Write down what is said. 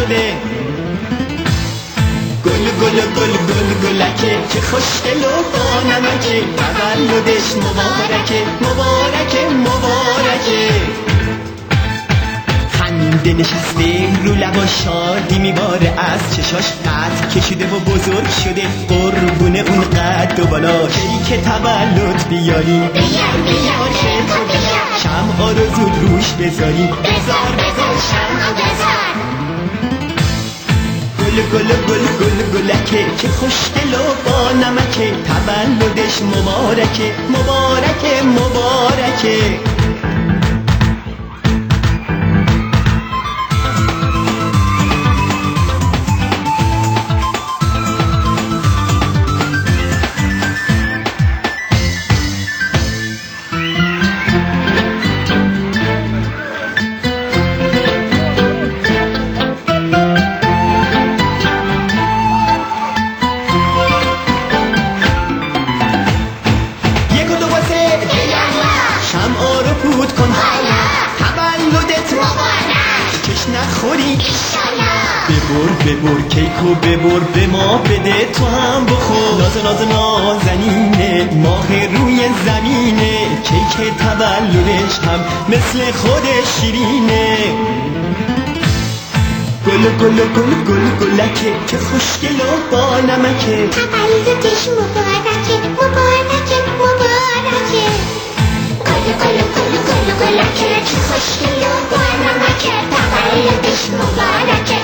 شده. گل گل گل گل گلکه که خوشگل و با نمکه، تولدش مبارکه مبارکه مبارکه. خنده نشسته رو لبا، شادی میباره از چشاش، قد کشیده و بزرگ شده قربونه اون قد و بالا. کیک تولد بیاریم، بیار که تو بیار، شمعا رو زود روش بذاریم، بذار بذار شمعا بذار. گل گل گل گل گلکه که خوشگل و با نمکه، تولدش مبارکه مبارکه مبارکه. شمعا رو پود کن حالا، تولدت مبارک، کش نخوری ایشالا. ببر کیکو ببر، به ما بده تو هم بخور. ناز نازنینه، ماه روی زمینه، کیک تولدش هم مثل خودش شیرینه. گل گل گل گل گلکه که خوشگل و با نمکه، تولدش مبارکه مبارکه مبارکه. گل گل گل گل گلکه که خوشگل و با نمکه، تولدش مبارکه